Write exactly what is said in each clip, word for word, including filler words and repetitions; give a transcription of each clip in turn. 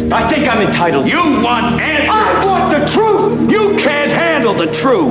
I think I'm entitled. You want answers. I want the truth. You can't handle the truth.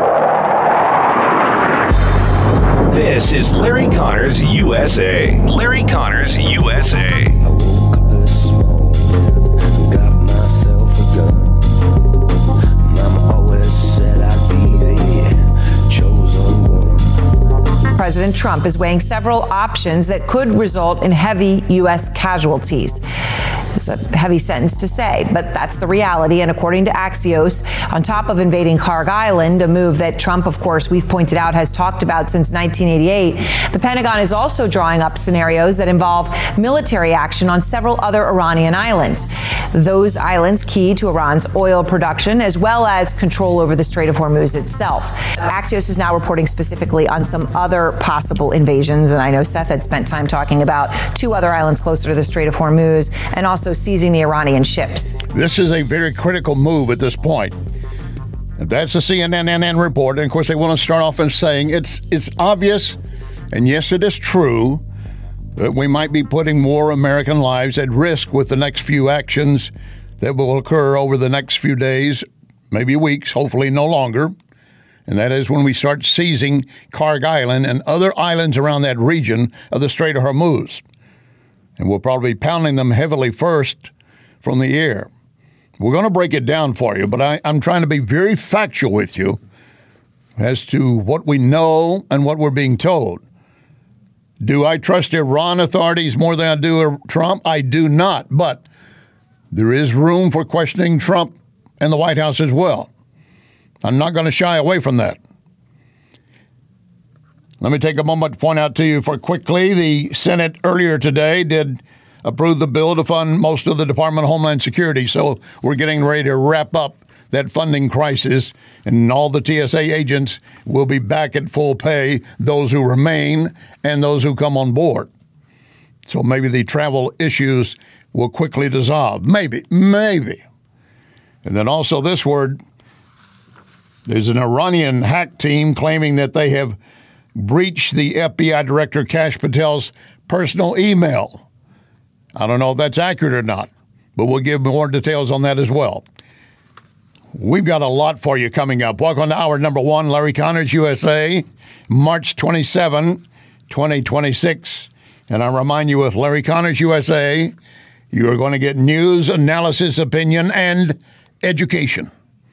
This is Larry Connors U S A. Larry Connors U S A. I woke up this morning, got myself a gun. Mama always said I'd be the chosen one. President Trump is weighing several options that could result in heavy U S casualties. It's a heavy sentence to say, but that's the reality. And according to Axios, on top of invading Kharg Island, a move that Trump, of course, we've pointed out, has talked about since nineteen eighty-eight, the Pentagon is also drawing up scenarios that involve military action on several other Iranian islands. Those islands key to Iran's oil production, as well as control over the Strait of Hormuz itself. Axios is now reporting specifically on some other possible invasions. And I know Seth had spent time talking about two other islands closer to the Strait of Hormuz and also Also seizing the Iranian ships. This is a very critical move at this point. That's the C N N report. And of course, they want to start off in saying it's it's obvious, and yes, it is true, that we might be putting more American lives at risk with the next few actions that will occur over the next few days, maybe weeks, hopefully no longer. And that is when we start seizing Kharg Island and other islands around that region of the Strait of Hormuz. And we'll probably be pounding them heavily first from the air. We're going to break it down for you, but I, I'm trying to be very factual with you as to what we know and what we're being told. Do I trust Iran authorities more than I do Trump? I do not, but there is room for questioning Trump and the White House as well. I'm not going to shy away from that. Let me take a moment to point out to you for quickly, the Senate earlier today did approve the bill to fund most of the Department of Homeland Security. So we're getting ready to wrap up that funding crisis, and all the T S A agents will be back at full pay, those who remain and those who come on board. So maybe the travel issues will quickly dissolve. Maybe, maybe. And then also this word, there's an Iranian hack team claiming that they have breached the F B I Director Kash Patel's personal email. I don't know if that's accurate or not, but we'll give more details on that as well. We've got a lot for you coming up. Welcome to hour number one, Larry Connors U S A, March twenty-seventh, twenty twenty-six. And I remind you, with Larry Connors U S A, you are going to get news, analysis, opinion, and education.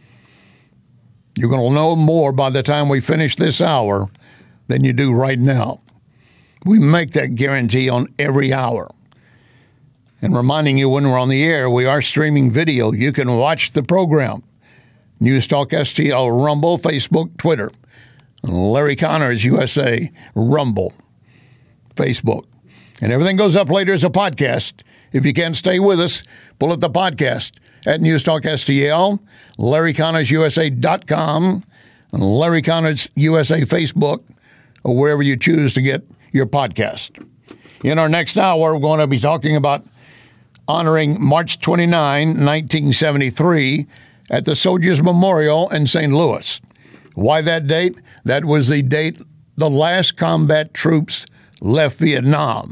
You're going to know more by the time we finish this hour than you do right now. We make that guarantee on every hour. And reminding you, when we're on the air, we are streaming video. You can watch the program. News Talk S T L, Rumble, Facebook, Twitter. Larry Connors U S A, Rumble, Facebook. And everything goes up later as a podcast. If you can't stay with us, pull up the podcast at News Talk S T L, Larry Connors U S A dot com, and Larry Connors U S A Facebook, or wherever you choose to get your podcast. In our next hour, we're going to be talking about honoring March twenty-ninth, nineteen seventy-three at the Soldiers Memorial in Saint Louis. Why that date? That was the date the last combat troops left Vietnam.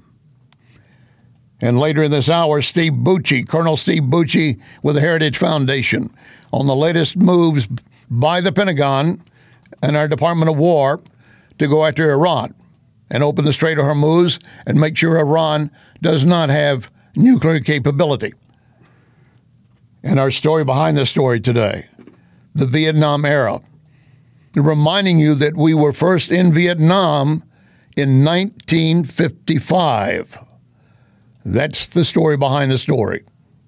And later in this hour, Steve Bucci, Colonel Steve Bucci with the Heritage Foundation, on the latest moves by the Pentagon and our Department of War to go after Iran and open the Strait of Hormuz and make sure Iran does not have nuclear capability. And our story behind the story today, the Vietnam era, reminding you that we were first in Vietnam in nineteen fifty-five. That's the story behind the story.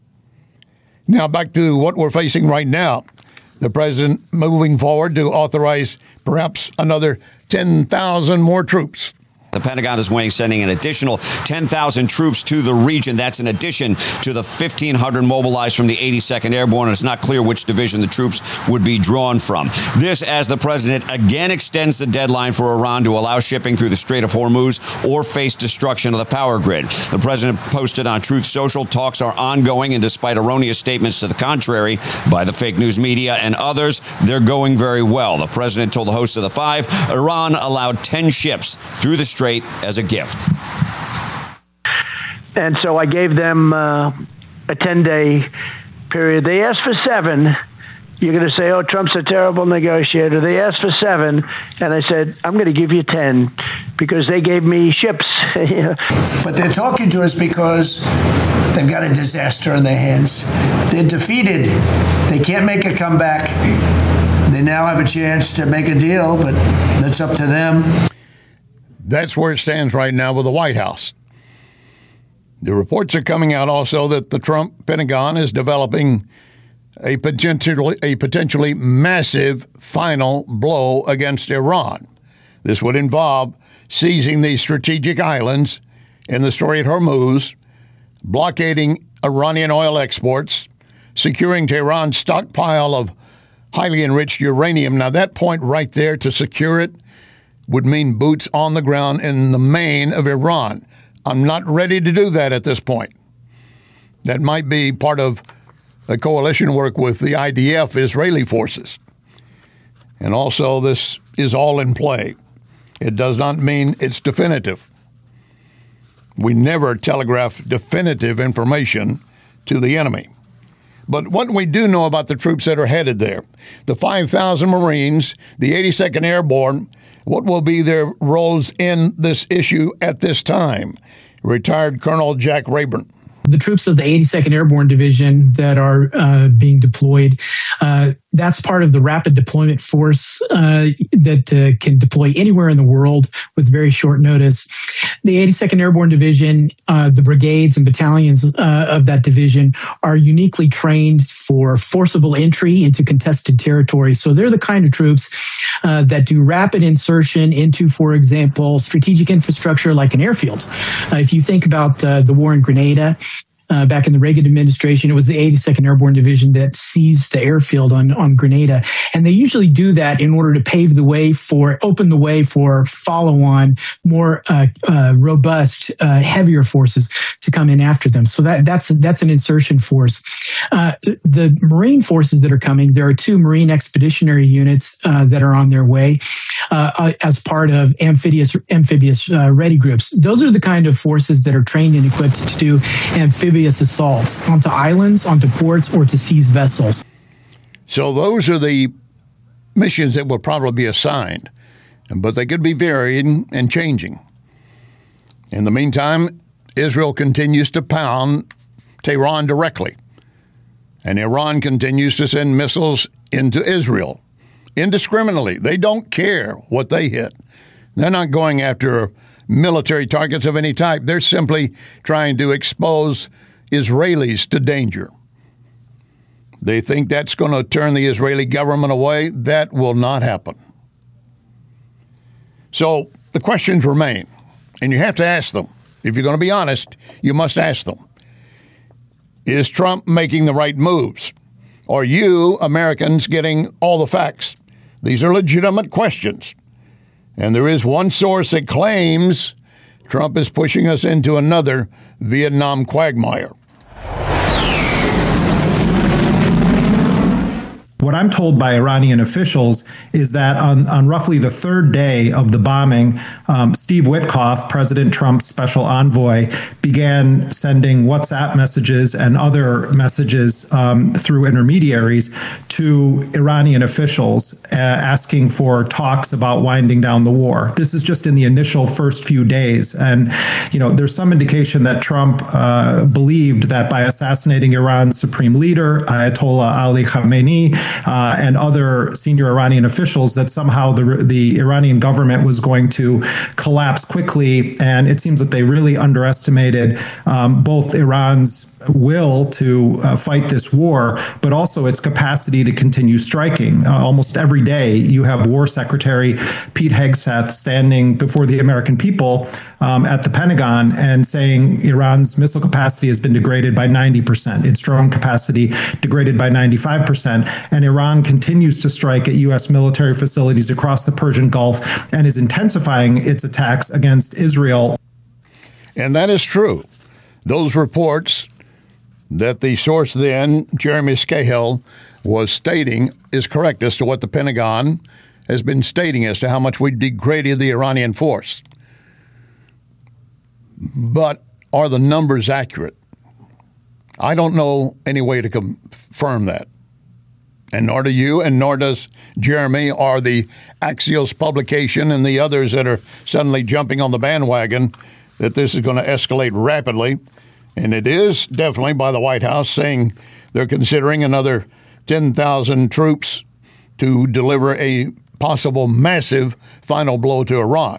Now back to what we're facing right now. The president moving forward to authorize perhaps another ten thousand more troops. The Pentagon is weighing sending an additional ten thousand troops to the region. That's in addition to the fifteen hundred mobilized from the eighty-second Airborne. And it's not clear which division the troops would be drawn from. This as the president again extends the deadline for Iran to allow shipping through the Strait of Hormuz or face destruction of the power grid. The president posted on Truth Social, talks are ongoing, and despite erroneous statements to the contrary by the fake news media and others, they're going very well. The president told the host of the Five, Iran allowed ten ships through the Strait as a gift. And so I gave them uh, a ten-day period. They asked for seven. You're going to say, oh, Trump's a terrible negotiator. They asked for seven, and I said, I'm going to give you ten because they gave me ships. But they're talking to us because they've got a disaster in their hands. They're defeated. They can't make a comeback. They now have a chance to make a deal, but that's up to them. That's where it stands right now with the White House. The reports are coming out also that the Trump Pentagon is developing a potentially a potentially massive final blow against Iran. This would involve seizing these strategic islands in the Strait of Hormuz, blockading Iranian oil exports, securing Tehran's stockpile of highly enriched uranium. Now, that point right there, to secure it, would mean boots on the ground in the main of Iran. I'm not ready to do that at this point. That might be part of a coalition work with the I D F Israeli forces. And also, this is all in play. It does not mean it's definitive. We never telegraph definitive information to the enemy. But what we do know about the troops that are headed there, the five thousand Marines, the eighty-second Airborne, what will be their roles in this issue at this time? Retired Colonel Jack Rayburn. The troops of the eighty-second Airborne Division that are uh, being deployed, uh, that's part of the rapid deployment force uh, that uh, can deploy anywhere in the world with very short notice. The eighty-second Airborne Division, uh, the brigades and battalions uh, of that division are uniquely trained for forcible entry into contested territory. So they're the kind of troops uh, that do rapid insertion into, for example, strategic infrastructure like an airfield. Uh, if you think about uh, the war in Grenada, Uh, back in the Reagan administration, it was the eighty-second Airborne Division that seized the airfield on, on Grenada. And they usually do that in order to pave the way for, open the way for follow-on, more uh, uh, robust, uh, heavier forces to come in after them. So that, that's that's an insertion force. Uh, the Marine forces that are coming, there are two Marine expeditionary units uh, that are on their way uh, as part of amphibious, amphibious uh, ready groups. Those are the kind of forces that are trained and equipped to do amphibious assaults onto islands, onto ports, or to seize vessels. So those are the missions that will probably be assigned, but they could be varying and changing. In the meantime, Israel continues to pound Tehran directly, and Iran continues to send missiles into Israel indiscriminately. They don't care what they hit. They're not going after military targets of any type. They're simply trying to expose Israelis to danger. They think that's going to turn the Israeli government away. That will not happen. So the questions remain, and you have to ask them. If you're going to be honest, you must ask them. Is Trump making the right moves? Are you, Americans, getting all the facts? These are legitimate questions. And there is one source that claims Trump is pushing us into another Vietnam quagmire. What I'm told by Iranian officials is that on, on roughly the third day of the bombing, um, Steve Witkoff, President Trump's special envoy, began sending WhatsApp messages and other messages um, through intermediaries to Iranian officials uh, asking for talks about winding down the war. This is just in the initial first few days. And, you know, there's some indication that Trump uh, believed that by assassinating Iran's supreme leader, Ayatollah Ali Khamenei, Uh, and other senior Iranian officials, that somehow the the Iranian government was going to collapse quickly. And it seems that they really underestimated um, both Iran's will to uh, fight this war, but also its capacity to continue striking. Uh, almost every day, you have War Secretary Pete Hegseth standing before the American people um, at the Pentagon and saying Iran's missile capacity has been degraded by ninety percent, its drone capacity degraded by ninety-five percent, and Iran continues to strike at U S military facilities across the Persian Gulf and is intensifying its attacks against Israel. And that is true. Those reports that the source then, Jeremy Scahill, was stating is correct as to what the Pentagon has been stating as to how much we degraded the Iranian force. But are the numbers accurate? I don't know any way to confirm that. And nor do you, and nor does Jeremy or the Axios publication and the others that are suddenly jumping on the bandwagon that this is going to escalate rapidly. And it is definitely by the White House saying they're considering another ten thousand troops to deliver a possible massive final blow to Iran.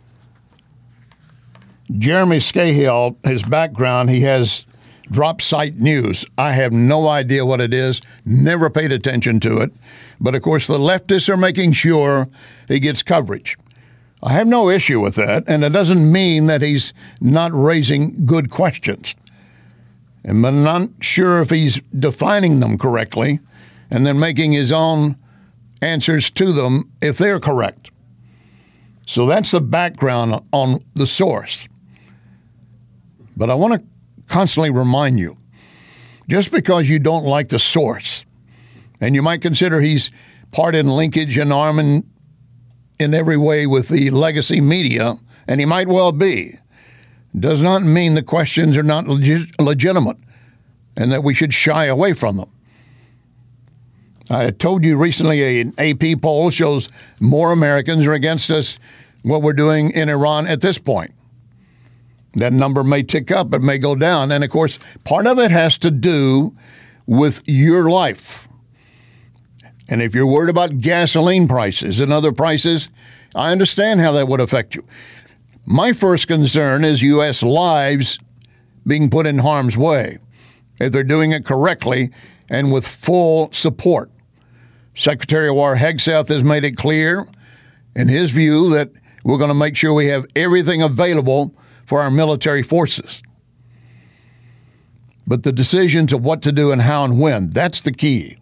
Jeremy Scahill, his background, he has Drop Site News. I have no idea what it is, never paid attention to it. But, of course, the leftists are making sure he gets coverage. I have no issue with that, and it doesn't mean that he's not raising good questions. And I'm not sure if he's defining them correctly and then making his own answers to them if they're correct. So that's the background on the source. But I want to constantly remind you, just because you don't like the source, and you might consider he's part in linkage and arm in, in every way with the legacy media, and he might well be, does not mean the questions are not legit, legitimate and that we should shy away from them. I told you recently an A P poll shows more Americans are against us, what we're doing in Iran at this point. That number may tick up, it may go down. And, of course, part of it has to do with your life. And if you're worried about gasoline prices and other prices, I understand how that would affect you. My first concern is U S lives being put in harm's way if they're doing it correctly and with full support. Secretary of War Hegseth has made it clear, in his view, that we're going to make sure we have everything available for our military forces. But the decisions of what to do and how and when, that's the key.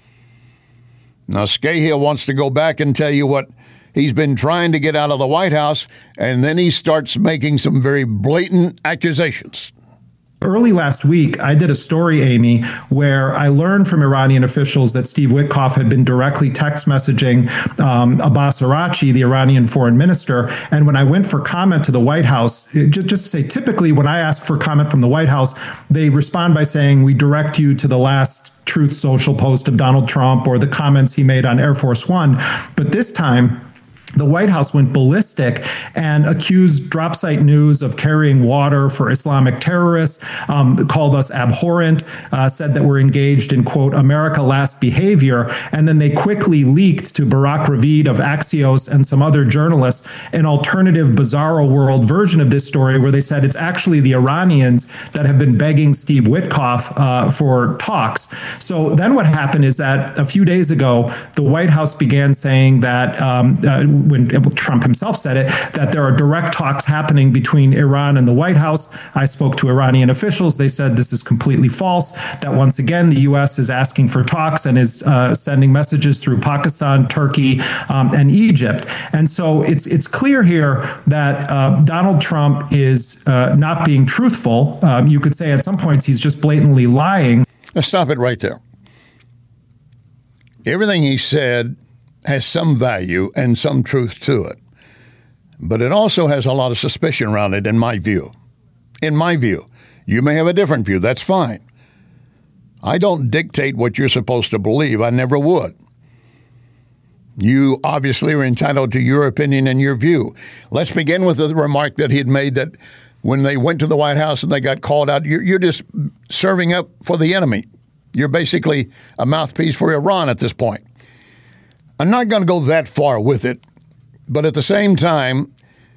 Now, Scahill wants to go back and tell you what he's been trying to get out of the White House, and then he starts making some very blatant accusations. Early last week, I did a story, Amy, where I learned from Iranian officials that Steve Witkoff had been directly text messaging um, Abbas Araghchi, the Iranian foreign minister. And when I went for comment to the White House, just, just to say, typically when I ask for comment from the White House, they respond by saying, we direct you to the last Truth Social post of Donald Trump or the comments he made on Air Force One. But this time, the White House went ballistic and accused Drop Site News of carrying water for Islamic terrorists, um, called us abhorrent, uh, said that we're engaged in, quote, America last behavior. And then they quickly leaked to Barak Ravid of Axios and some other journalists an alternative bizarro world version of this story where they said it's actually the Iranians that have been begging Steve Witkoff uh, for talks. So then what happened is that a few days ago, the White House began saying that um, uh, when Trump himself said it, that there are direct talks happening between Iran and the White House. I spoke to Iranian officials. They said this is completely false, that once again, the U S is asking for talks and is uh, sending messages through Pakistan, Turkey, um, and Egypt. And so it's it's clear here that uh, Donald Trump is uh, not being truthful. Um, you could say at some points he's just blatantly lying. Let's stop it right there. Everything he said has some value and some truth to it. But it also has a lot of suspicion around it, in my view. In my view. You may have a different view. That's fine. I don't dictate what you're supposed to believe. I never would. You obviously are entitled to your opinion and your view. Let's begin with the remark that he had made that when they went to the White House and they got called out, you're, you're just serving up for the enemy. You're basically a mouthpiece for Iran at this point. I'm not going to go that far with it, but at the same time,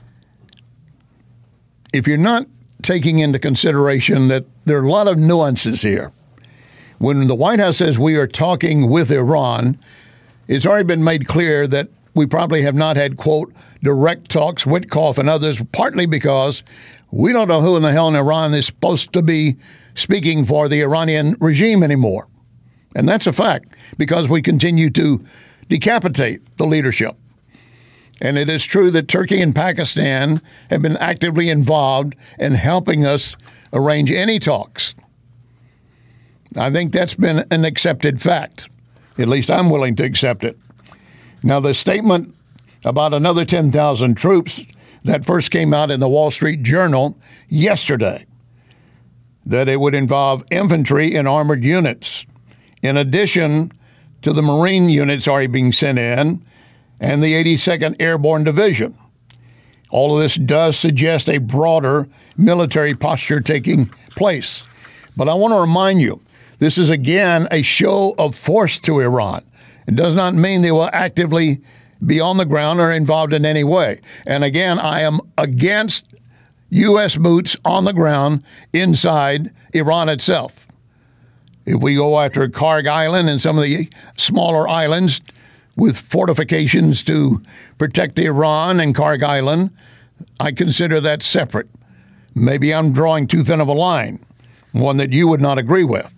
if you're not taking into consideration that there are a lot of nuances here, when the White House says we are talking with Iran, it's already been made clear that we probably have not had, quote, direct talks, Witkoff and others, partly because we don't know who in the hell in Iran is supposed to be speaking for the Iranian regime anymore. And that's a fact, because we continue to decapitate the leadership. And it is true that Turkey and Pakistan have been actively involved in helping us arrange any talks. I think that's been an accepted fact. At least I'm willing to accept it. Now, the statement about another ten thousand troops that first came out in the Wall Street Journal yesterday, that it would involve infantry and armored units, in addition to the Marine units already being sent in and the eighty-second Airborne Division. All of this does suggest a broader military posture taking place. But I want to remind you, this is again a show of force to Iran. It does not mean they will actively be on the ground or involved in any way. And again, I am against U S boots on the ground inside Iran itself. If we go after Karg Island and some of the smaller islands with fortifications to protect Iran and Karg Island, I consider that separate. Maybe I'm drawing too thin of a line, one that you would not agree with.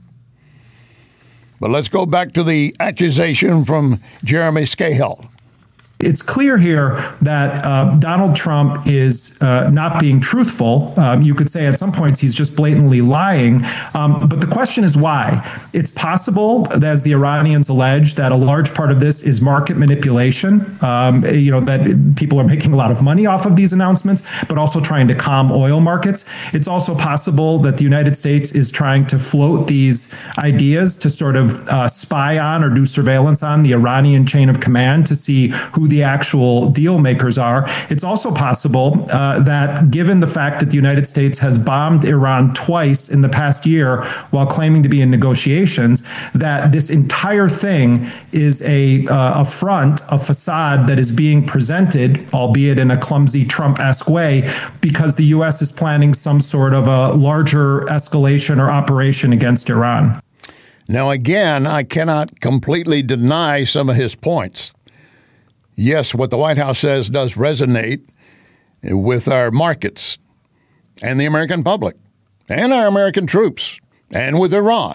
But let's go back to the accusation from Jeremy Scahill. It's clear here that uh, Donald Trump is uh, not being truthful. Um, you could say at some points he's just blatantly lying. Um, but the question is why? It's possible, as the Iranians allege, that a large part of this is market manipulation. Um, you know, that people are making a lot of money off of these announcements, but also trying to calm oil markets. It's also possible that the United States is trying to float these ideas to sort of uh, spy on or do surveillance on the Iranian chain of command to see who the actual deal makers are. It's also possible uh, that given the fact that the United States has bombed Iran twice in the past year while claiming to be in negotiations, that this entire thing is a, uh, a front, a facade that is being presented, albeit in a clumsy Trump-esque way, because the U S is planning some sort of a larger escalation or operation against Iran. Now, again, I cannot completely deny some of his points. Yes, what the White House says does resonate with our markets and the American public and our American troops and with Iran.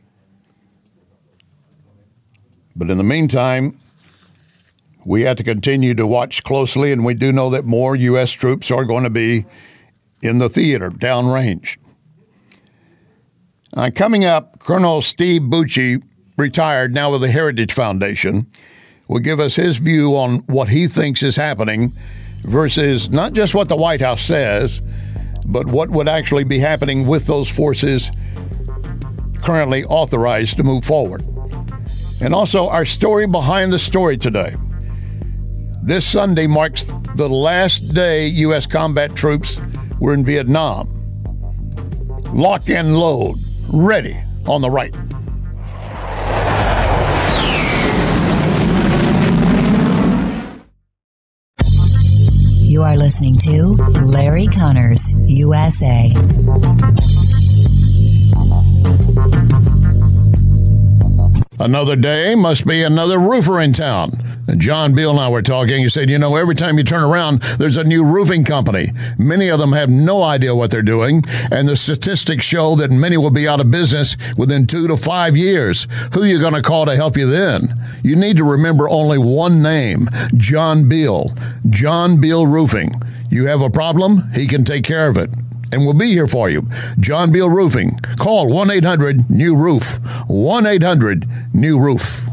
But in the meantime, we have to continue to watch closely, and we do know that more U S troops are going to be in the theater downrange. Uh, coming up, Colonel Steve Bucci, retired now with the Heritage Foundation, will give us his view on what he thinks is happening versus not just what the White House says, but what would actually be happening with those forces currently authorized to move forward. And also our story behind the story today. This Sunday marks the last day U S combat troops were in Vietnam. Lock and load, ready on the right. You are listening to Larry Connors, U S A. Another day must be another roofer in town. And John Beal and I were talking. He said, you know, every time you turn around, there's a new roofing company. Many of them have no idea what they're doing. And the statistics show that many will be out of business within two to five years. Who are you going to call to help you then? You need to remember only one name, John Beal. John Beal Roofing. You have a problem, he can take care of it. And we'll be here for you. John Beal Roofing. Call one eight hundred new roof. one eight hundred new roof.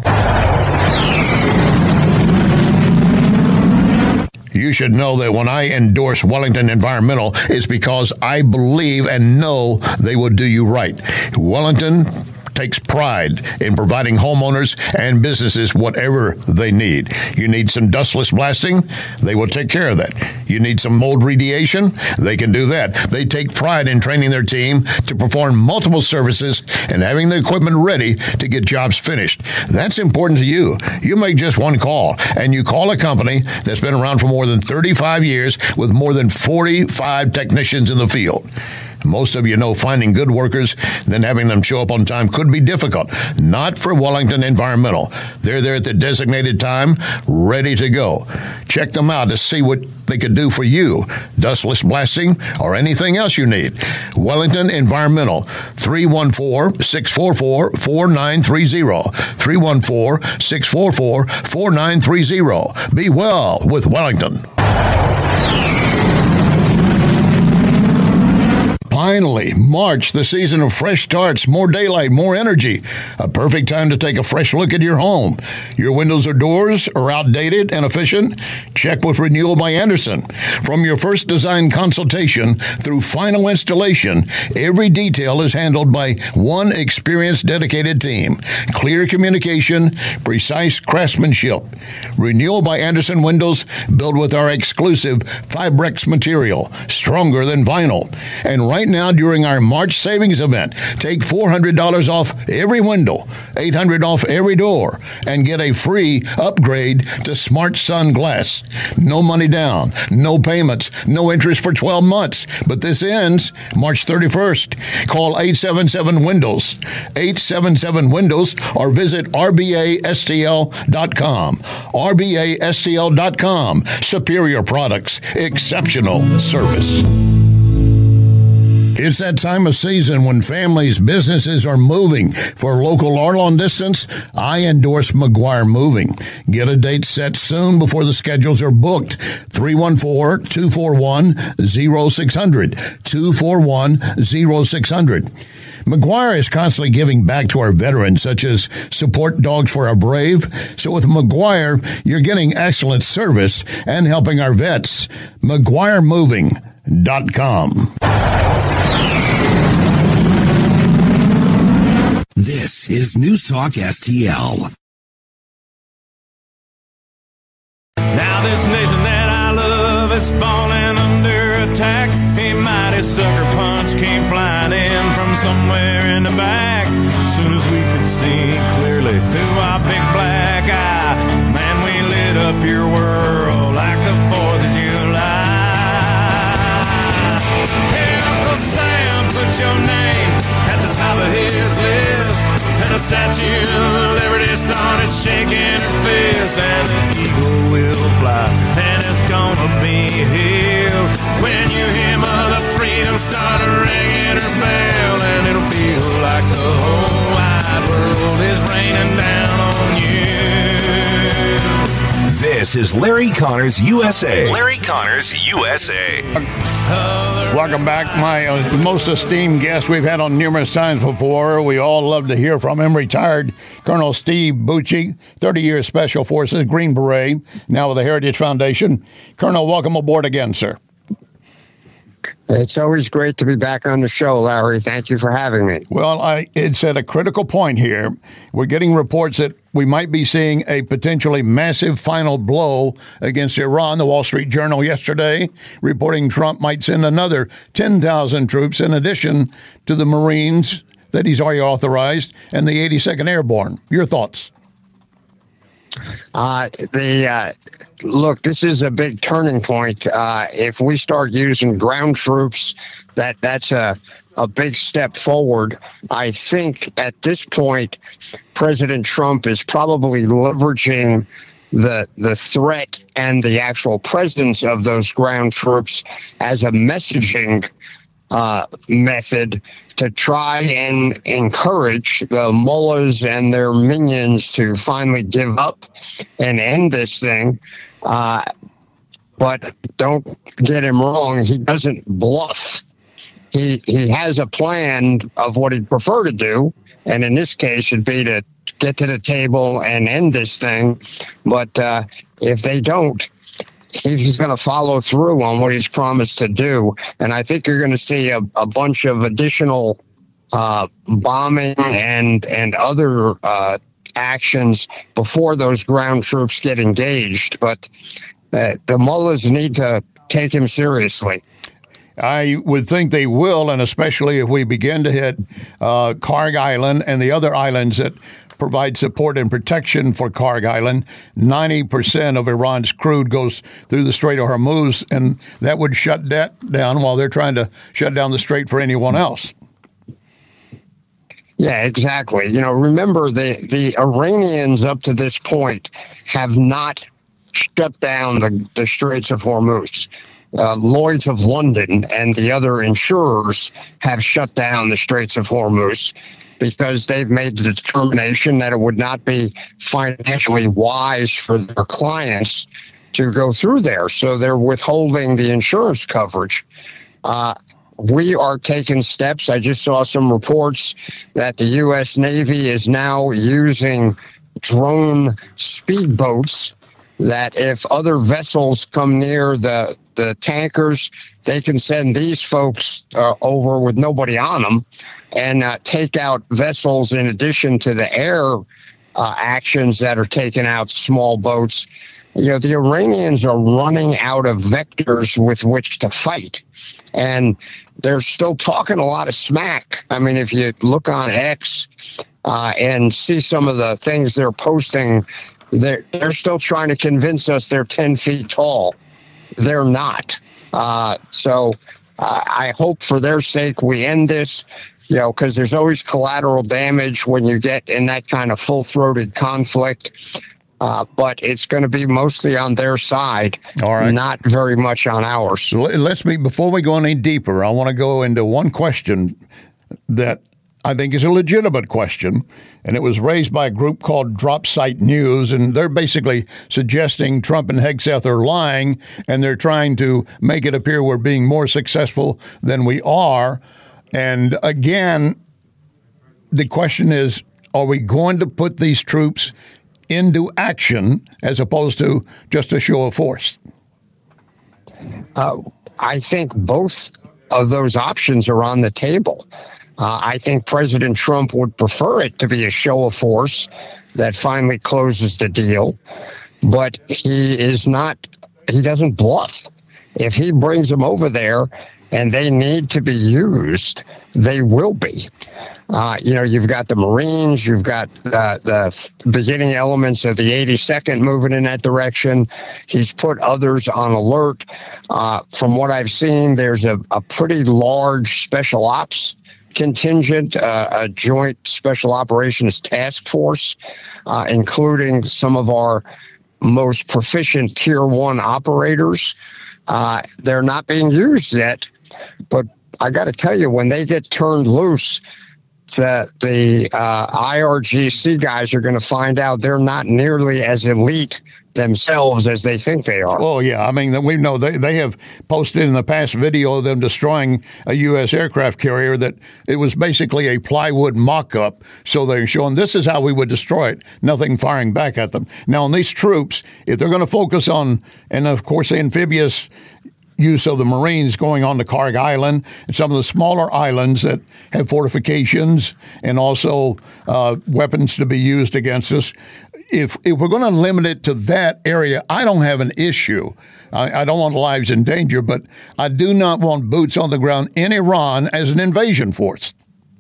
You should know that when I endorse Wellington Environmental, it's because I believe and know they will do you right. Wellington takes pride in providing homeowners and businesses whatever they need. You need some dustless blasting, they will take care of that. You need some mold remediation, they can do that. They take pride in training their team to perform multiple services and having the equipment ready to get jobs finished. That's important to you. You make just one call, and you call a company that's been around for more than thirty-five years with more than forty-five technicians in the field. Most of you know finding good workers, then having them show up on time could be difficult. Not for Wellington Environmental. They're there at the designated time, ready to go. Check them out to see what they could do for you. Dustless blasting or anything else you need. Wellington Environmental, three one four, six four four, four nine three zero. three one four, six four four, four nine three zero. Be well with Wellington. Finally, March, the season of fresh starts, more daylight, more energy. A perfect time to take a fresh look at your home. Your windows or doors are outdated and efficient? Check with Renewal by Andersen. From your first design consultation through final installation, every detail is handled by one experienced, dedicated team. Clear communication, precise craftsmanship. Renewal by Andersen windows built with our exclusive Fibrex material, stronger than vinyl. And right now, during our March savings event, take four hundred dollars off every window, eight hundred dollars off every door, and get a free upgrade to Smart Sun Glass. No money down, no payments, no interest for twelve months. But this ends March thirty-first. Call eight seven seven Windows, eight seven seven Windows, or visit R B A S T L dot com. R B A S T L dot com. Superior products, exceptional service. It's that time of season when families, businesses are moving. For local or long distance, I endorse McGuire Moving. Get a date set soon before the schedules are booked. three one four, two four one, zero six zero zero. two four one, zero six zero zero. McGuire is constantly giving back to our veterans, such as support dogs for our brave. So with McGuire, you're getting excellent service and helping our vets. McGuire Moving dot com. This is News Talk S T L. Now this nation that I love is falling under attack. A mighty sucker punch came flying in from somewhere in the back. Soon as we could see clearly through our big black eye, man, we lit up your world like the fourth of July. Hey, Uncle Sam, put your name at the top of his list, and a statue of Liberty started shaking her fist, and the eagle will fly, and it's gonna be here when you hear Mother Freedom start ringing her bell, and it'll feel like the whole wide world is raining down on you. This is Larry Connors U S A. Larry Connors U S A. Welcome back, my uh, most esteemed guest we've had on numerous times before. We all love to hear from him. Retired Colonel Steve Bucci, thirty years Special Forces, Green Beret, now with the Heritage Foundation. Colonel, welcome aboard again, sir. It's always great to be back on the show, Larry. Thank you for having me. Well, I, it's at a critical point here. We're getting reports that we might be seeing a potentially massive final blow against Iran. The Wall Street Journal yesterday reporting Trump might send another ten thousand troops in addition to the Marines that he's already authorized and the eighty-second Airborne. Your thoughts? Uh, the uh, look, this is a big turning point. Uh, if we start using ground troops, that that's a a big step forward. I think at this point, President Trump is probably leveraging the the threat and the actual presence of those ground troops as a messaging uh, method to try and encourage the mullahs and their minions to finally give up and end this thing. Uh, but don't get him wrong, he doesn't bluff. He he has a plan of what he'd prefer to do, and in this case, it'd be to get to the table and end this thing. But uh, if they don't, he's going to follow through on what he's promised to do. And I think you're going to see a, a bunch of additional uh, bombing and and other uh, actions before those ground troops get engaged. But uh, the mullahs need to take him seriously. I would think they will, and especially if we begin to hit uh, Karg Island and the other islands that provide support and protection for Karg Island. ninety percent of Iran's crude goes through the Strait of Hormuz, and that would shut that down while they're trying to shut down the strait for anyone else. Yeah, exactly. You know, remember, the, the Iranians up to this point have not shut down the, the Straits of Hormuz. Uh, Lloyd's of London and the other insurers have shut down the Straits of Hormuz because they've made the determination that it would not be financially wise for their clients to go through there. So they're withholding the insurance coverage. Uh, we are taking steps. I just saw some reports that the U S Navy is now using drone speedboats, that if other vessels come near the, the tankers, they can send these folks uh, over with nobody on them and uh, take out vessels in addition to the air uh, actions that are taking out small boats. You know, the Iranians are running out of vectors with which to fight. And they're still talking a lot of smack. I mean, if you look on X uh, and see some of the things they're posting, they're, they're still trying to convince us they're ten feet tall. They're not. Uh, so uh, I hope for their sake we end this, you know, because there's always collateral damage when you get in that kind of full-throated conflict. Uh, but it's going to be mostly on their side, all right, not very much on ours. So let's be, before we go any deeper, I want to go into one question that I think is a legitimate question, and it was raised by a group called Drop Site News, and they're basically suggesting Trump and Hegseth are lying, and they're trying to make it appear we're being more successful than we are. And again, the question is, are we going to put these troops into action as opposed to just a show of force? Uh, I think both of those options are on the table. Uh, I think President Trump would prefer it to be a show of force that finally closes the deal, but he is not, he doesn't bluff. If he brings them over there and they need to be used, they will be. Uh, you know, you've got the Marines, you've got uh, the beginning elements of the eighty-second moving in that direction. He's put others on alert. Uh, from what I've seen, there's a, a pretty large special ops contingent, uh, a joint special operations task force, uh, including some of our most proficient tier one operators. Uh, they're not being used yet, but I got to tell you, when they get turned loose, the the uh, I R G C guys are going to find out they're not nearly as elite themselves as they think they are. Oh, yeah. I mean, we know they, they have posted in the past video of them destroying a U S aircraft carrier that it was basically a plywood mock-up. So they're showing this is how we would destroy it, nothing firing back at them. Now, on these troops, if they're going to focus on, and of course, the amphibious use of the Marines going on to Karg Island and some of the smaller islands that have fortifications and also uh, weapons to be used against us. If if we're going to limit it to that area, I don't have an issue. I, I don't want lives in danger, but I do not want boots on the ground in Iran as an invasion force.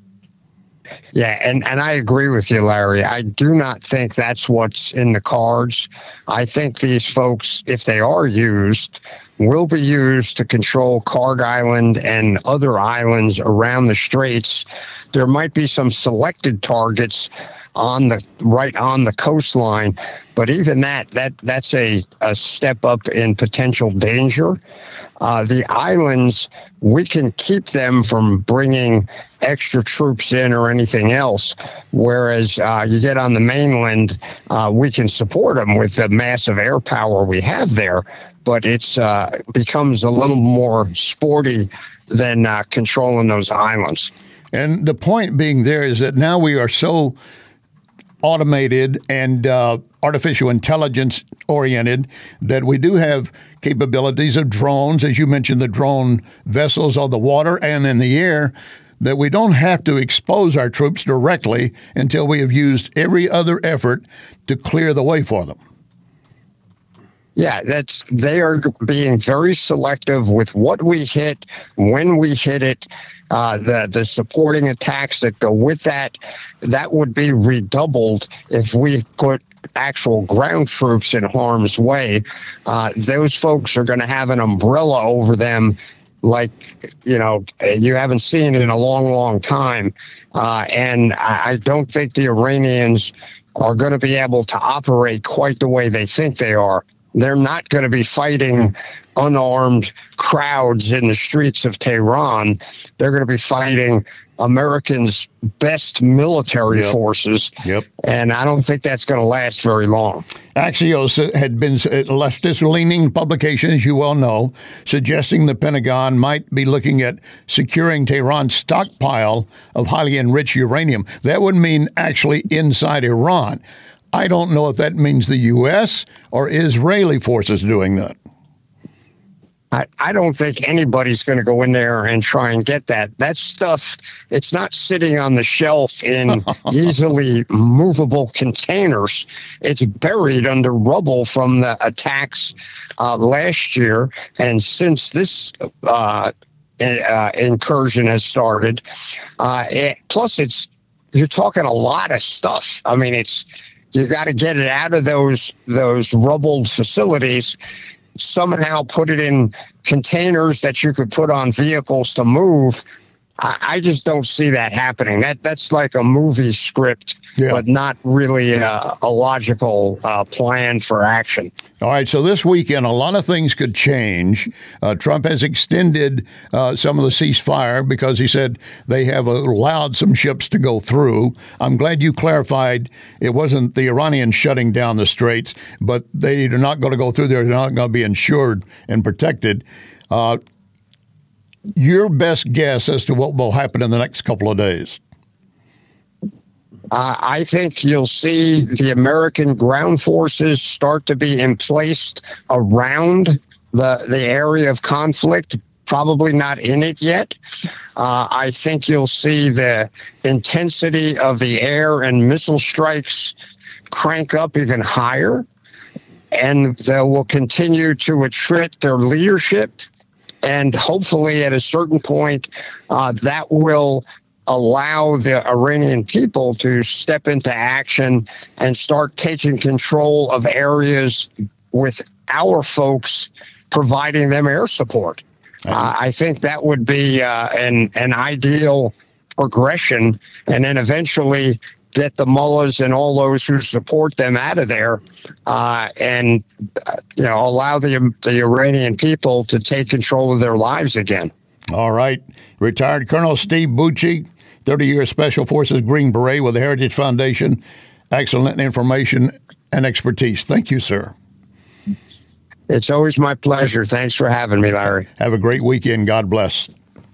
Yeah, and, and I agree with you, Larry. I do not think that's what's in the cards. I think these folks, if they are used, will be used to control Karg Island and other islands around the straits. There might be some selected targets on the right on the coastline, but even that that that's a, a step up in potential danger. Uh, the islands, we can keep them from bringing extra troops in or anything else, whereas uh, you get on the mainland, uh, we can support them with the massive air power we have there, but it's uh, becomes a little more sporty than uh, controlling those islands. And the point being there is that now we are so automated and uh, artificial intelligence oriented that we do have capabilities of drones, as you mentioned, the drone vessels on the water and in the air, that we don't have to expose our troops directly until we have used every other effort to clear the way for them. Yeah, that's they are being very selective with what we hit, when we hit it, uh, the the supporting attacks that go with that. That would be redoubled if we put actual ground troops in harm's way. Uh, those folks are going to have an umbrella over them like, you know, you haven't seen it in a long, long time. Uh, and I, I don't think the Iranians are going to be able to operate quite the way they think they are. They're not going to be fighting unarmed crowds in the streets of Tehran. They're going to be fighting Americans' best military Yep. forces. Yep. And I don't think that's going to last very long. Axios had been a leftist-leaning publication, as you well know, suggesting the Pentagon might be looking at securing Tehran's stockpile of highly enriched uranium. That would mean actually inside Iran. I don't know if that means the U S or Israeli forces doing that. I, I don't think anybody's going to go in there and try and get that. That stuff, it's not sitting on the shelf in easily movable containers. It's buried under rubble from the attacks uh, last year. And since this uh, uh, incursion has started, uh, it, plus it's, you're talking a lot of stuff. I mean, it's, you got to get it out of those, those rubbled facilities, somehow put it in containers that you could put on vehicles to move. I, I just don't see that happening. That that's like a movie script, yeah. but not really a, a logical uh, plan for action. All right, so this weekend, a lot of things could change. Uh, Trump has extended uh, some of the ceasefire because he said they have allowed some ships to go through. I'm glad you clarified it wasn't the Iranians shutting down the straits, but they are not going to go through there. They're not going to be insured and protected. Uh, your best guess as to what will happen in the next couple of days? Uh, I think you'll see the American ground forces start to be emplaced around the the area of conflict, probably not in it yet. Uh, I think you'll see the intensity of the air and missile strikes crank up even higher, and they will continue to attrit their leadership. And hopefully at a certain point, uh, that will allow the Iranian people to step into action and start taking control of areas with our folks providing them air support. Uh, I think that would be uh, an, an ideal progression, and then eventually get the mullahs and all those who support them out of there, uh, and uh, you know, allow the the Iranian people to take control of their lives again. All right. Retired Colonel Steve Bucci, thirty-year Special Forces Green Beret with the Heritage Foundation. Excellent information and expertise. Thank you, sir. It's always my pleasure. Thanks for having me, Larry. Have a great weekend. God bless.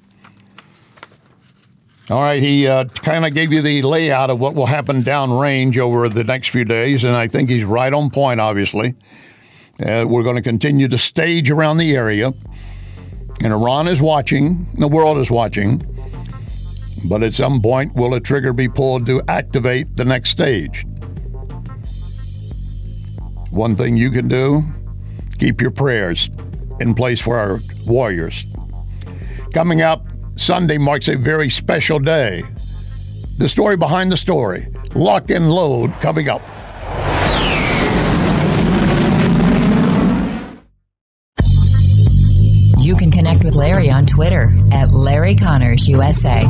All right, he uh, kind of gave you the layout of what will happen downrange over the next few days, and I think he's right on point, obviously. Uh, we're going to continue to stage around the area, and Iran is watching, the world is watching, but at some point will a trigger be pulled to activate the next stage? One thing you can do, keep your prayers in place for our warriors. Coming up, Sunday marks a very special day. The story behind the story. Lock and Load coming up. You can connect with Larry on Twitter at Larry Connors U S A.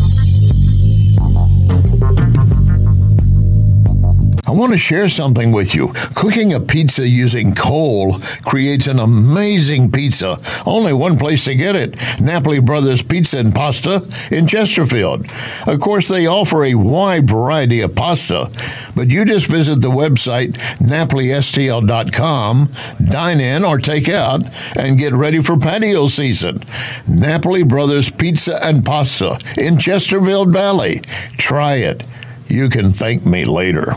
I want to share something with you. Cooking a pizza using coal creates an amazing pizza. Only one place to get it, Napoli Brothers Pizza and Pasta in Chesterfield. Of course, they offer a wide variety of pasta, but you just visit the website napoli s t l dot com, dine in or take out, and get ready for patio season. Napoli Brothers Pizza and Pasta in Chesterfield Valley. Try it. You can thank me later.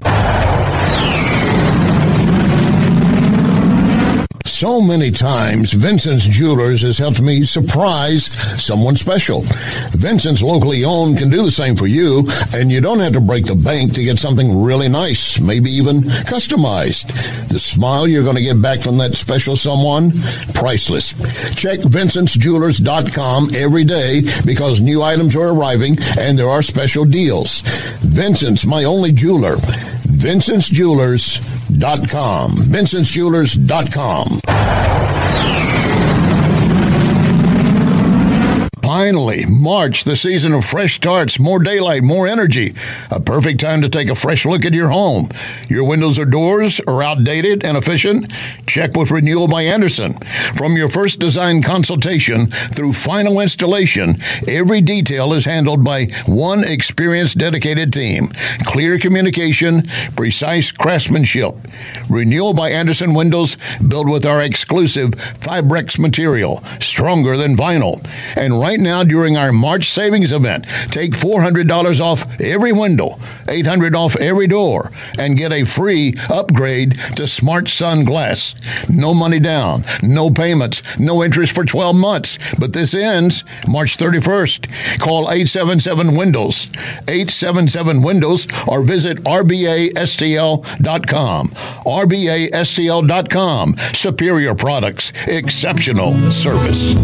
So many times, Vincent's Jewelers has helped me surprise someone special. Vincent's locally owned can do the same for you, and you don't have to break the bank to get something really nice, maybe even customized. The smile you're going to get back from that special someone, priceless. Check Vincent's Jewelers dot com every day because new items are arriving and there are special deals. Vincent's, my only jeweler. Vincent's Jewelers dot com. Vincent's Jewelers dot com. Finally, March, the season of fresh starts, more daylight, more energy. A perfect time to take a fresh look at your home. Your windows or doors are outdated and efficient? Check with Renewal by Andersen. From your first design consultation through final installation, every detail is handled by one experienced, dedicated team. Clear communication, precise craftsmanship. Renewal by Andersen windows built with our exclusive Fibrex material, stronger than vinyl. And right now, during our March savings event, take four hundred dollars off every window, eight hundred dollars off every door, and get a free upgrade to Smart Sun Glass. No money down, no payments, no interest for twelve months. But this ends March thirty-first. Call eight seven seven Windows, eight seven seven Windows, or visit R B A S T L dot com. R B A S T L dot com. Superior products, exceptional service.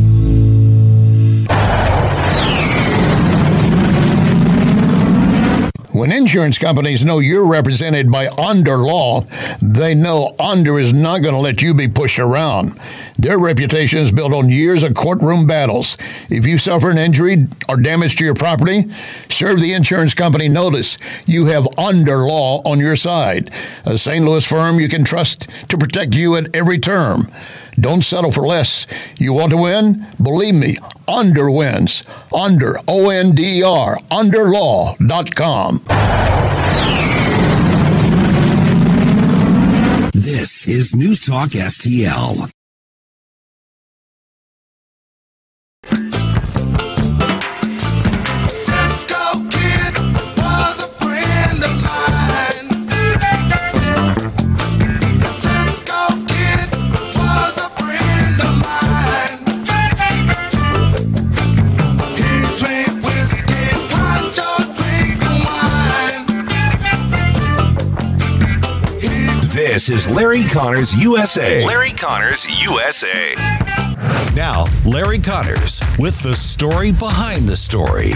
When insurance companies know you're represented by Onder Law, they know Onder is not going to let you be pushed around. Their reputation is built on years of courtroom battles. If you suffer an injury or damage to your property, serve the insurance company notice. You have Onder Law on your side, a Saint Louis firm you can trust to protect you at every term. Don't settle for less. You want to win? Believe me, Onder wins. Onder, O N D E R, onder law dot com. This is News Talk S T L. This is Larry Connors U S A. Larry Connors U S A. Now, Larry Connors with the story behind the story.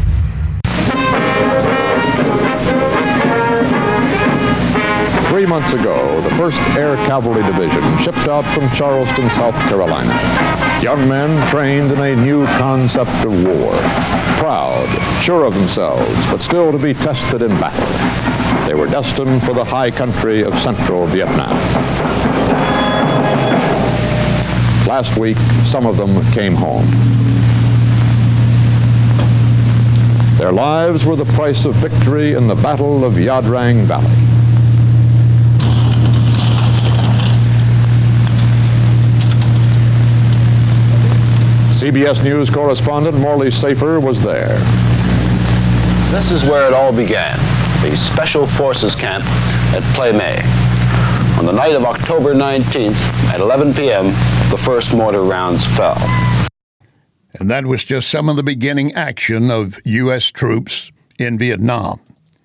Three months ago, the first Air Cavalry Division shipped out from Charleston, South Carolina. Young men trained in a new concept of war. Proud, sure of themselves, but still to be tested in battle. They were destined for the high country of central Vietnam. Last week, some of them came home. Their lives were the price of victory in the Battle of Yadrang Valley. C B S News correspondent Morley Safer was there. This is where it all began, the Special Forces Camp at Pleme. On the night of October nineteenth at eleven p.m., the first mortar rounds fell. And that was just some of the beginning action of U S troops in Vietnam.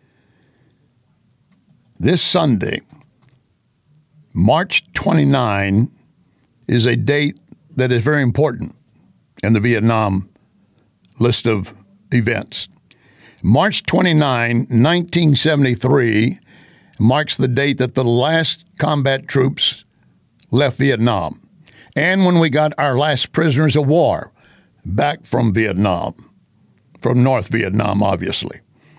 This Sunday, March twenty-ninth, is a date that is very important in the Vietnam list of events. March twenty-ninth, nineteen seventy-three, marks the date that the last combat troops left Vietnam, and when we got our last prisoners of war back from Vietnam, from North Vietnam, obviously.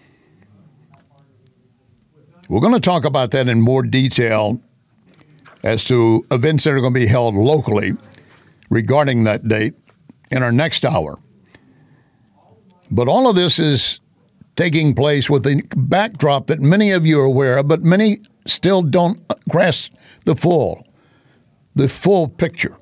We're going to talk about that in more detail as to events that are going to be held locally regarding that date in our next hour. But all of this is taking place with a backdrop that many of you are aware of, but many still don't grasp the full, the full picture.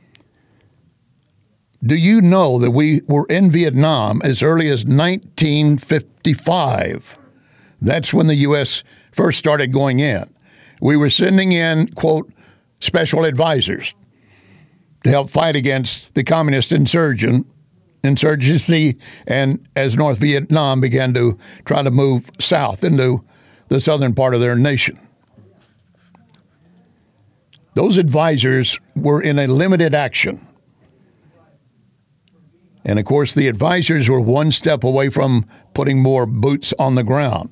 Do you know that we were in Vietnam as early as nineteen fifty-five? That's when the U S first started going in. We were sending in, quote, special advisors to help fight against the communist insurgent, insurgency, and as North Vietnam began to try to move south into the southern part of their nation. Those advisors were in a limited action. And, of course, the advisors were one step away from putting more boots on the ground.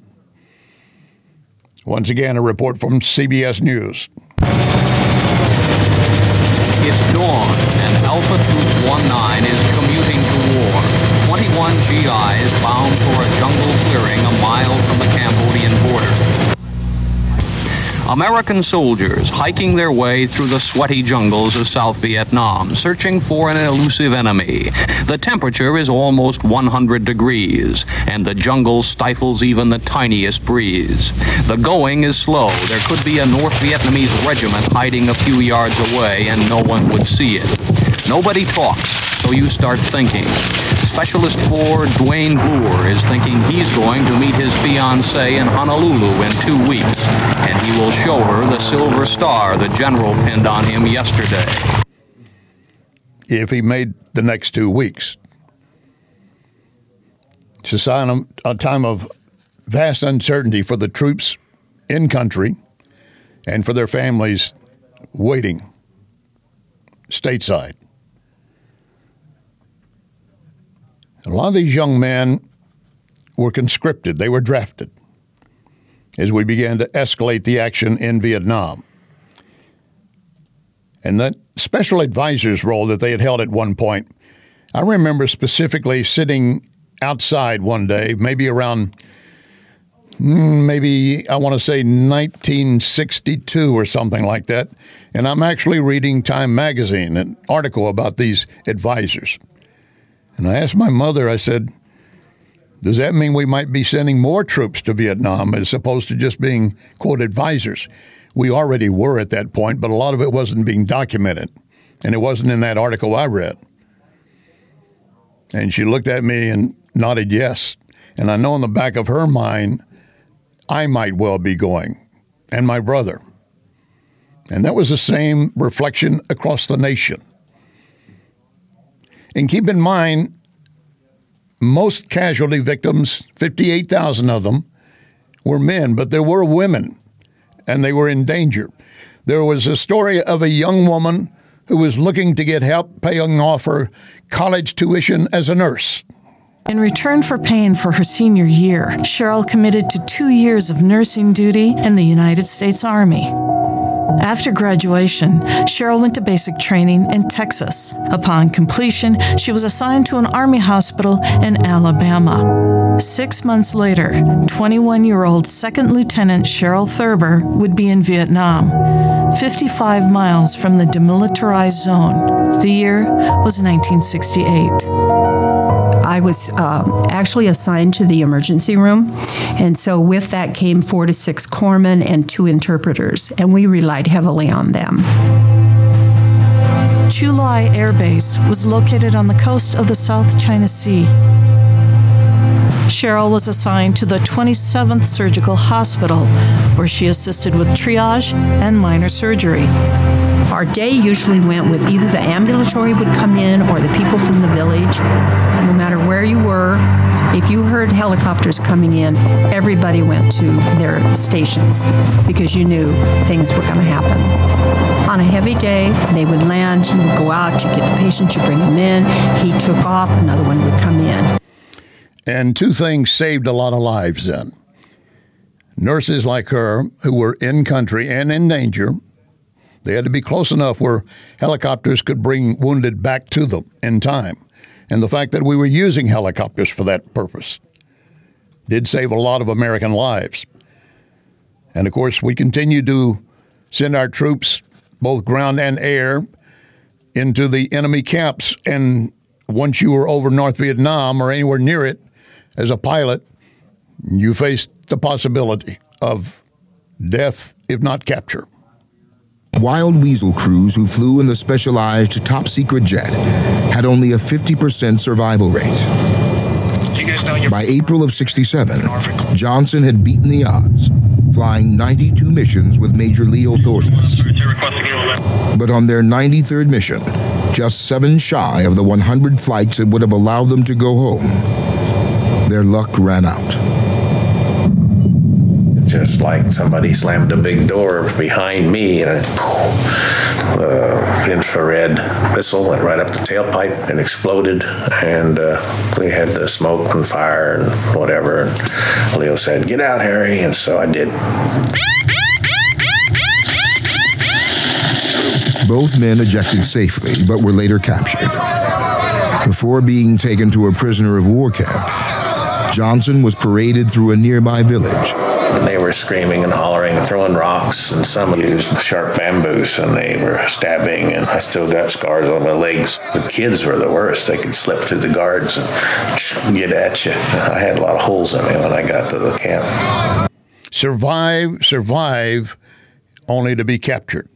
Once again, a report from C B S News. It's dawn, and Alpha Troop nineteen is commuting to war. G Is bound for a jungle clearing a mile from the Cambodian border. American soldiers hiking their way through the sweaty jungles of South Vietnam, searching for an elusive enemy. The temperature is almost one hundred degrees, and the jungle stifles even the tiniest breeze. The going is slow. There could be a North Vietnamese regiment hiding a few yards away, and no one would see it. Nobody talks, so you start thinking. Specialist four Dwayne Boer is thinking he's going to meet his fiancée in Honolulu in two weeks, and he will show her the silver star the general pinned on him yesterday. If he made the next two weeks. It's a sign of a time of vast uncertainty for the troops in country and for their families waiting stateside. A lot of these young men were conscripted. They were drafted as we began to escalate the action in Vietnam. And that special advisor's role that they had held at one point, I remember specifically sitting outside one day, maybe around, maybe I want to say nineteen sixty-two or something like that, and I'm actually reading Time magazine, an article about these advisors. And I asked my mother, I said, does that mean we might be sending more troops to Vietnam as opposed to just being, quote, advisors? We already were at that point, but a lot of it wasn't being documented, and it wasn't in that article I read. And she looked at me and nodded yes. And I know in the back of her mind, I might well be going, and my brother. And that was the same reflection across the nation. And keep in mind, most casualty victims, fifty-eight thousand of them, were men, but there were women, and they were in danger. There was a story of a young woman who was looking to get help paying off her college tuition as a nurse. In return for paying for her senior year, Cheryl committed to two years of nursing duty in the United States Army. After graduation, Cheryl went to basic training in Texas. Upon completion, she was assigned to an Army hospital in Alabama. Six months later, twenty-one-year-old Second Lieutenant Cheryl Thurber would be in Vietnam, fifty-five miles from the demilitarized zone. The year was nineteen sixty-eight. I was uh, actually assigned to the emergency room, and so with that came four to six corpsmen and two interpreters, and we relied heavily on them. Chu Lai Air Base was located on the coast of the South China Sea. Cheryl was assigned to the twenty-seventh Surgical Hospital, where she assisted with triage and minor surgery. Our day usually went with either the ambulatory would come in or the people from the village. No matter where you were, if you heard helicopters coming in, everybody went to their stations because you knew things were going to happen. On a heavy day, they would land, you would go out, you get the patient, you bring them in, he took off, another one would come in. And two things saved a lot of lives then. Nurses like her who were in country and in danger, they had to be close enough where helicopters could bring wounded back to them in time. And the fact that we were using helicopters for that purpose did save a lot of American lives. And of course, we continue to send our troops, both ground and air, into the enemy camps. And once you were over North Vietnam or anywhere near it as a pilot, you faced the possibility of death, if not capture. Wild Weasel crews who flew in the specialized top-secret jet had only a fifty percent survival rate. By April of sixty-seven, Johnson had beaten the odds, flying ninety-two missions with Major Leo Thorsness. But on their ninety-third mission, just seven shy of the one hundred flights that would have allowed them to go home, their luck ran out. Just like somebody slammed a big door behind me, and a uh, infrared missile went right up the tailpipe and exploded, and uh, we had the smoke and fire and whatever. And Leo said, "Get out, Harry," and so I did. Both men ejected safely, but were later captured. Before being taken to a prisoner of war camp, Johnson was paraded through a nearby village. And they were screaming and hollering and throwing rocks, and some used sharp bamboos, and they were stabbing, and I still got scars on my legs. The kids were the worst. They could slip through the guards and get at you. I had a lot of holes in me when I got to the camp. Survive, survive, only to be captured.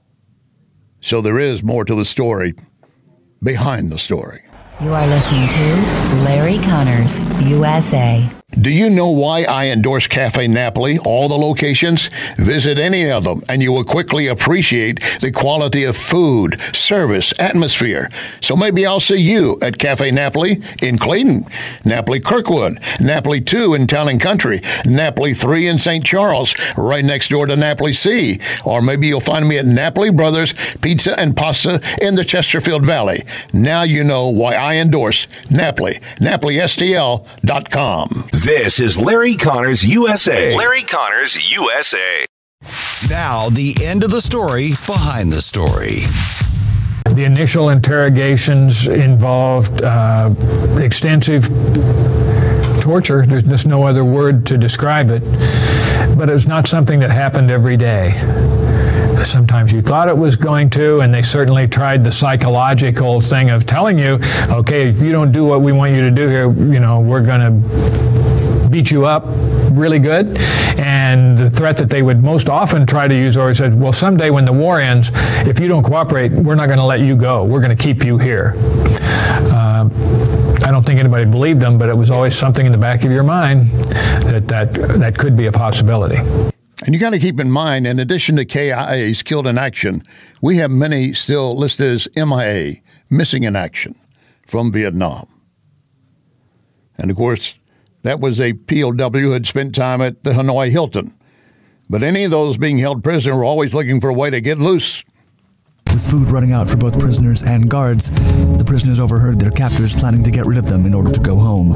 So there is more to the story behind the story. You are listening to Larry Connors, U S A. Do you know why I endorse Cafe Napoli, all the locations? Visit any of them, and you will quickly appreciate the quality of food, service, atmosphere. So maybe I'll see you at Cafe Napoli in Clayton, Napoli Kirkwood, Napoli two in Town and Country, Napoli three in Saint Charles, right next door to Napoli C. Or maybe you'll find me at Napoli Brothers Pizza and Pasta in the Chesterfield Valley. Now you know why I endorse Napoli, Napoli S T L dot com. This is Larry Connors U S A. Larry Connors U S A. Now, the end of the story behind the story. The initial interrogations involved uh, extensive torture. There's just no other word to describe it. But it was not something that happened every day. Sometimes you thought it was going to, and they certainly tried the psychological thing of telling you, okay, if you don't do what we want you to do here, you know, we're going to beat you up really good. And the threat that they would most often try to use or said, well, someday when the war ends, if you don't cooperate, we're not going to let you go. We're going to keep you here. Uh, I don't think anybody believed them, but it was always something in the back of your mind that that, that could be a possibility. And you got to keep in mind, in addition to K I As killed in action, we have many still listed as M I A, missing in action, from Vietnam. And of course, that was a P O W who had spent time at the Hanoi Hilton. But any of those being held prisoner were always looking for a way to get loose. With food running out for both prisoners and guards, the prisoners overheard their captors planning to get rid of them in order to go home.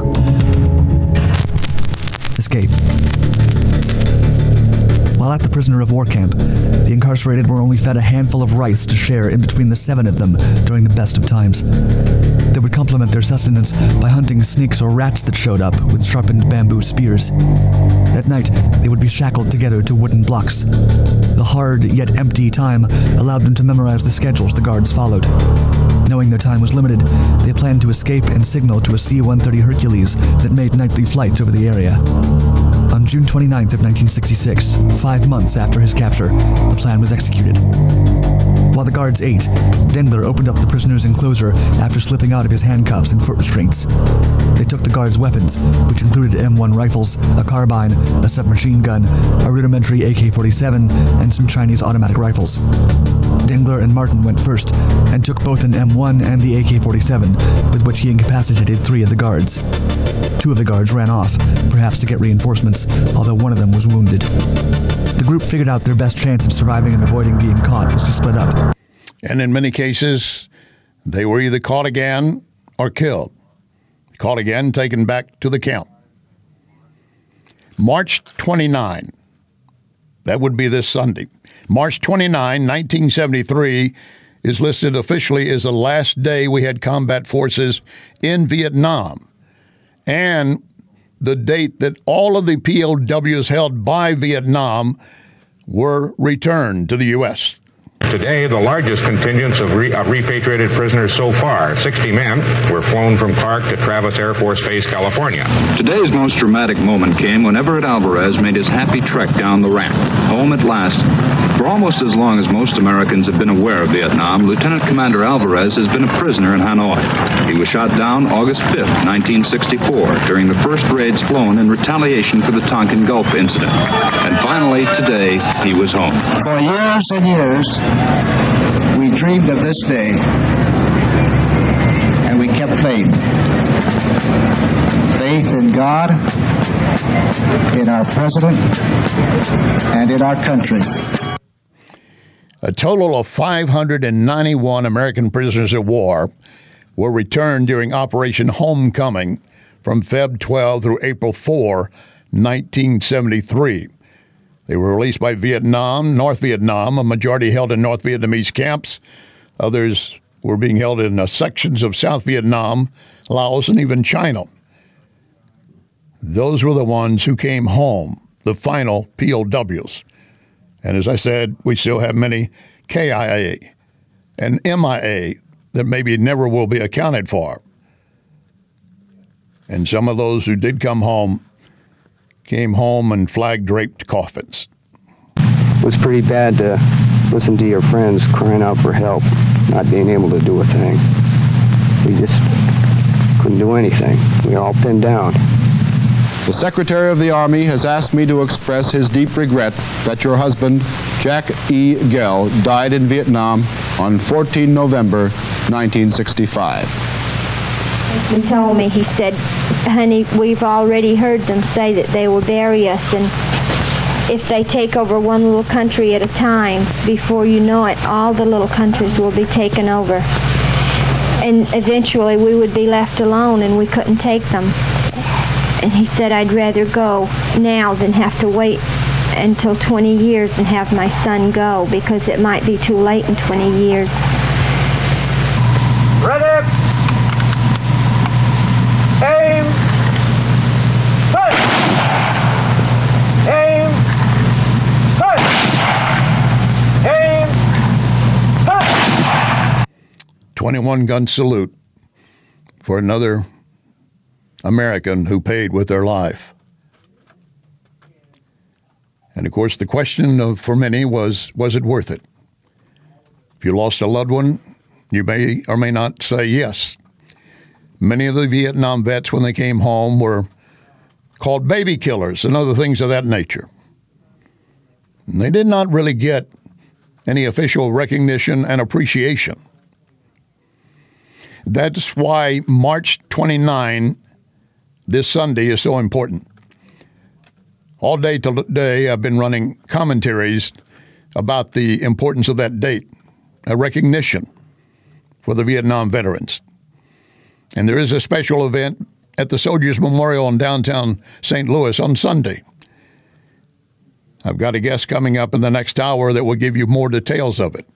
Escape. While at the prisoner of war camp, the incarcerated were only fed a handful of rice to share in between the seven of them during the best of times. They would complement their sustenance by hunting snakes or rats that showed up with sharpened bamboo spears. At night, they would be shackled together to wooden blocks. The hard yet empty time allowed them to memorize the schedules the guards followed. Knowing their time was limited, they planned to escape and signal to a C one thirty Hercules that made nightly flights over the area. On June twenty-ninth of nineteen sixty-six, five months after his capture, the plan was executed. While the guards ate, Dendler opened up the prisoner's enclosure after slipping out of his handcuffs and foot restraints. They took the guards' weapons, which included M one rifles, a carbine, a submachine gun, a rudimentary A K forty-seven, and some Chinese automatic rifles. Dengler and Martin went first and took both an M one and the A K forty-seven, with which he incapacitated three of the guards. Two of the guards ran off, perhaps to get reinforcements, although one of them was wounded. The group figured out their best chance of surviving and avoiding being caught was to split up. And in many cases, they were either caught again or killed. Caught again, taken back to the camp. March twenty-ninth, that would be this Sunday. March twenty-ninth, nineteen seventy-three, is listed officially as the last day we had combat forces in Vietnam, and the date that all of the P O Ws held by Vietnam were returned to the U S Today, the largest contingents of, re- of repatriated prisoners so far, sixty men, were flown from Clark to Travis Air Force Base, California. Today's most dramatic moment came when Everett Alvarez made his happy trek down the ramp, home at last. For almost as long as most Americans have been aware of Vietnam, Lieutenant Commander Alvarez has been a prisoner in Hanoi. He was shot down August fifth, nineteen sixty-four, during the first raids flown in retaliation for the Tonkin Gulf incident. And finally, today, he was home. For years and years, we dreamed of this day, and we kept faith. Faith in God, in our president, and in our country. A total of five hundred ninety-one American prisoners of war were returned during Operation Homecoming from February twelfth through April fourth, nineteen seventy-three. They were released by Vietnam, North Vietnam, a majority held in North Vietnamese camps, others were being held in uh, sections of South Vietnam, Laos, and even China. Those were the ones who came home, the final P O Ws. And as I said, we still have many K I A and M I A that maybe never will be accounted for. And some of those who did come home came home in flag-draped coffins. It was pretty bad to listen to your friends crying out for help, not being able to do a thing. We just couldn't do anything. We were all pinned down. The Secretary of the Army has asked me to express his deep regret that your husband, Jack E. Gell, died in Vietnam on the fourteenth of November, nineteen sixty-five. He told me, he said, honey, we've already heard them say that they will bury us, and if they take over one little country at a time, before you know it, all the little countries will be taken over. And eventually we would be left alone and we couldn't take them. And he said, I'd rather go now than have to wait until twenty years and have my son go, because it might be too late in twenty years. Ready? Aim! Push! Aim! Push! Aim! Push! twenty-one gun salute for another American who paid with their life. And of course, the question of, for many was, was it worth it? If you lost a loved one, you may or may not say yes. Many of the Vietnam vets, when they came home, were called baby killers and other things of that nature. And they did not really get any official recognition and appreciation. That's why March twenty-ninth, this Sunday, is so important. All day today, I've been running commentaries about the importance of that date, a recognition for the Vietnam veterans. And there is a special event at the Soldiers Memorial in downtown Saint Louis on Sunday. I've got a guest coming up in the next hour that will give you more details of it.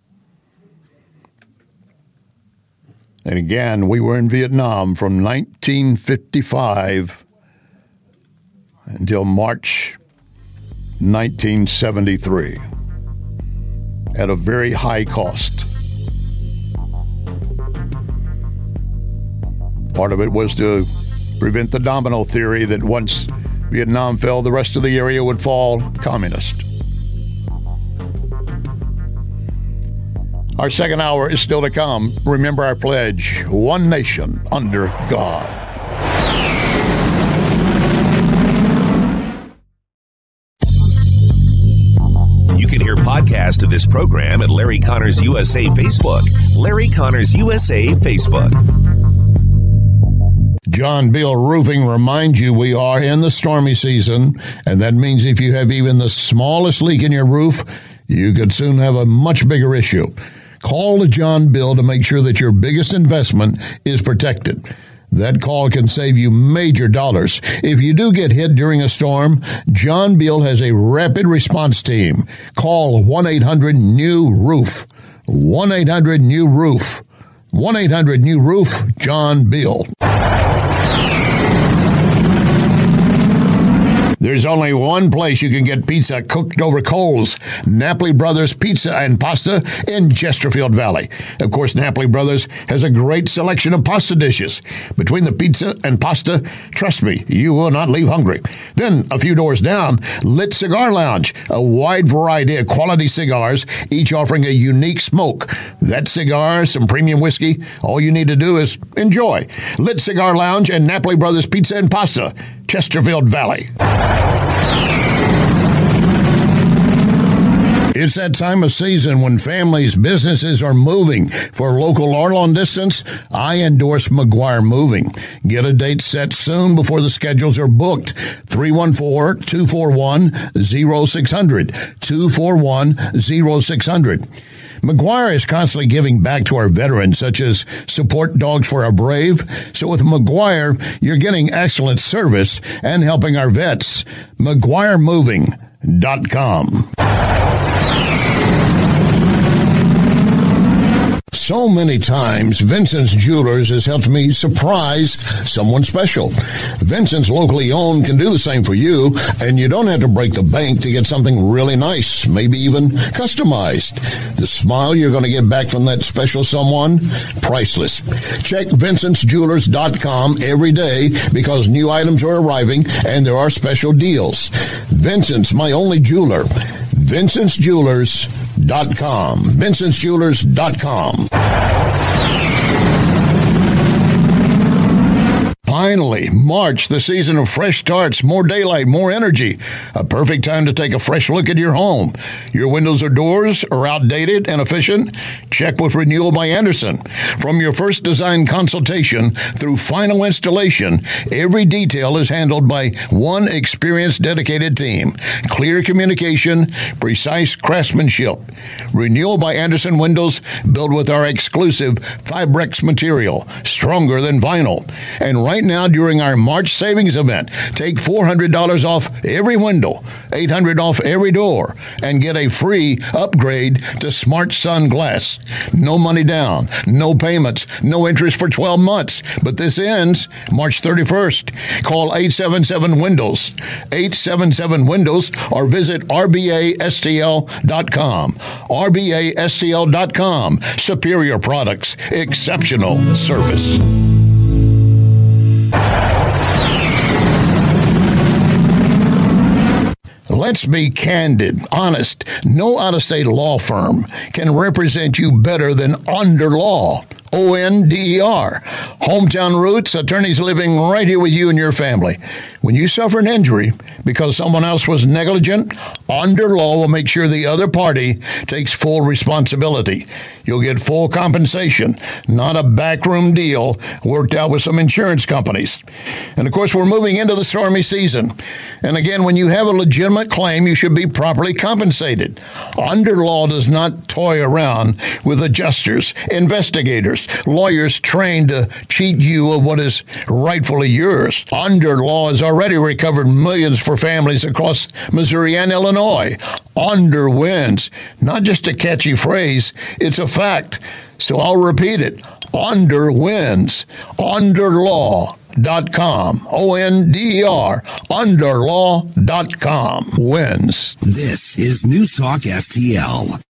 And again, we were in Vietnam from nineteen fifty-five until March nineteen seventy-three at a very high cost. Part of it was to prevent the domino theory that once Vietnam fell, the rest of the area would fall communist. Our second hour is still to come. Remember our pledge, one nation under God. You can hear podcasts of this program at Larry Connors U S A Facebook. Larry Connors U S A Facebook. John Bill Roofing reminds you we are in the stormy season, and that means if you have even the smallest leak in your roof, you could soon have a much bigger issue. Call the John Bill to make sure that your biggest investment is protected. That call can save you major dollars. If you do get hit during a storm, John Bill has a rapid response team. Call one eight hundred new roof. one eight hundred new roof. one eight hundred new roof, John Bill. There's only one place you can get pizza cooked over coals, Napoli Brothers Pizza and Pasta in Chesterfield Valley. Of course, Napoli Brothers has a great selection of pasta dishes. Between the pizza and pasta, trust me, you will not leave hungry. Then, a few doors down, Lit Cigar Lounge, a wide variety of quality cigars, each offering a unique smoke. That cigar, some premium whiskey, all you need to do is enjoy. Lit Cigar Lounge and Napoli Brothers Pizza and Pasta, Chesterfield Valley. It's that time of season when families, businesses are moving. For local or long distance, I endorse McGuire Moving. Get a date set soon before the schedules are booked. three one four, two four one, zero six zero zero. two four one, zero six zero zero. McGuire is constantly giving back to our veterans, such as support dogs for our brave. So with McGuire, you're getting excellent service and helping our vets. McGuire Moving dot com. So many times, Vincent's Jewelers has helped me surprise someone special. Vincent's locally owned can do the same for you, and you don't have to break the bank to get something really nice, maybe even customized. The smile you're going to get back from that special someone, priceless. Check Vincent's Jewelers dot com every day because new items are arriving and there are special deals. Vincent's, my only jeweler. Vincent's Jewelers dot com. Vincent's Jewelers dot com. Finally, March, the season of fresh starts, more daylight, more energy. A perfect time to take a fresh look at your home. Your windows or doors are outdated and efficient? Check with Renewal by Andersen. From your first design consultation through final installation, every detail is handled by one experienced, dedicated team. Clear communication, precise craftsmanship. Renewal by Andersen windows built with our exclusive Fibrex material, stronger than vinyl. And right now, during our March savings event, take four hundred dollars off every window, eight hundred dollars off every door, and get a free upgrade to Smart Sun Glass. No money down, no payments, no interest for twelve months. But this ends March thirty-first. Call eight seven seven Windows, eight seven seven Windows, or visit R B A S T L dot com. R B A S T L dot com. Superior products, exceptional service. Let's be candid, honest. No out-of-state law firm can represent you better than Onder Law. O N D E R. Hometown roots, attorneys living right here with you and your family. When you suffer an injury because someone else was negligent, Onder Law will make sure the other party takes full responsibility. You'll get full compensation, not a backroom deal worked out with some insurance companies. And of course, we're moving into the stormy season. And again, when you have a legitimate claim, you should be properly compensated. Onder Law does not toy around with adjusters, investigators, lawyers trained to cheat you of what is rightfully yours. Onder Law has already recovered millions for families across Missouri and Illinois. Onder wins. Not just a catchy phrase, it's a fact. So I'll repeat it. Onder wins. Onder Law dot com. O N D E R. Onder Law dot com. Wins. This is News Talk S T L.